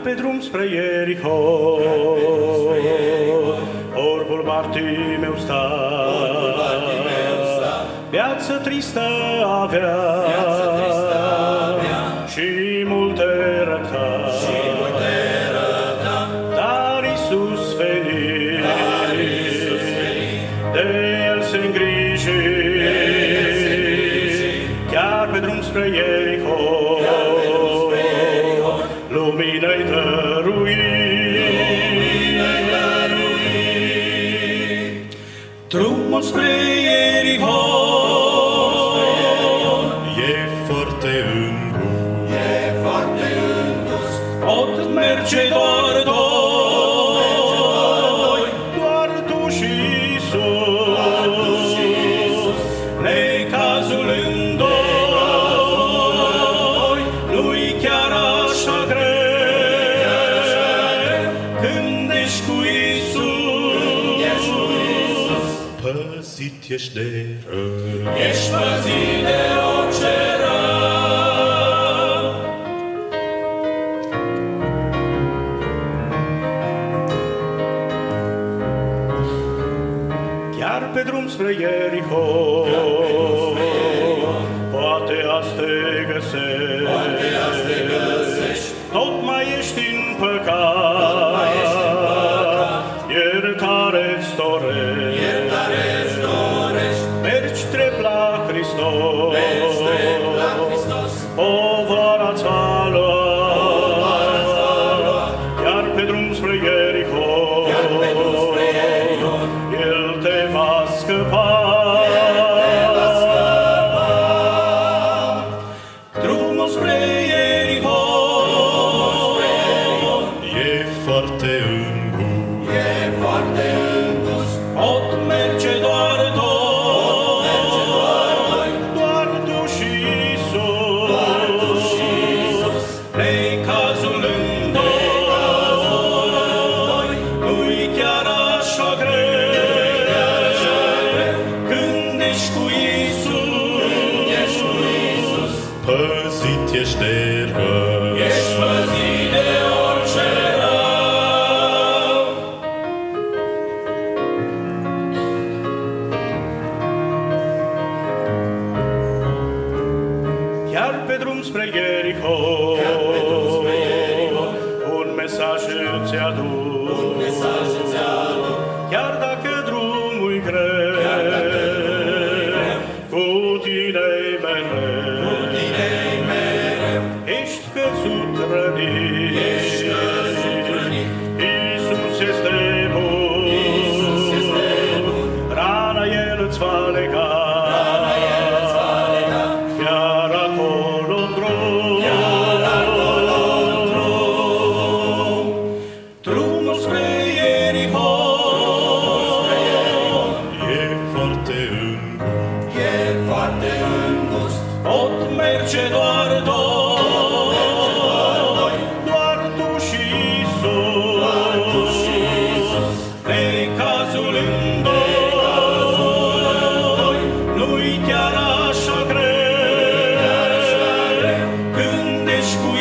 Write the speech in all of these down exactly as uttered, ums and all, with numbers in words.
pe drum spre Ierihon, orbul Bartimeu sta, viață tristă avea și multe răbda, dar Iisus veni, de El se îngriji, chiar pe drum spre Ierihon, lumină-i dărui, drumul spre Ierihon e foarte îngust, e foarte îngust, pot merge doar doi, doar tu și Iisus, necazul în doi, nu-i chiar așa greu, când ești cu Iisus, păzit ești de rău. ești păzit de orice rău. chiar pe drum spre Ierihon, poate azi te găsești, tot mai ești în păcat, iertare-ți dorești, mergi drept la Hristos, povara-ți a luat, chiar pe drum spre Ierihon, El te va scăpa. Drumul spre Ierihon E foarte îngust, E foarte îngust, pot merge doar doi, doar tu și Iisus, necazul în doi, nu-i chiar așa greu, când ești cu Iisus, păzit ești de rău. ești păzit de orice rău. chiar pe drum spre Ierihon, un mesaj îți aduc, chiar dacă drumul-i greu, cu tine-i mereu, ești căzut rănit, Iisus este bun, rana El îți va lega, chiar acolo-n drum, drumul spre Ierihon E foarte îngust, E foarte îngust, pot merge doar doi, doar tu și Iisus, necazul în doi, nu-i chiar așa greu, când ești cu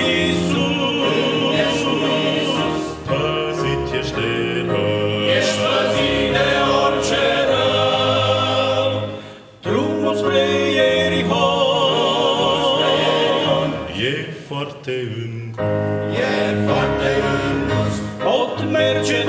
Iisus, păzit ești de rău. ești păzit de orice rău. drumul spre Ierihon E foarte îngust, E foarte îngust, pot merge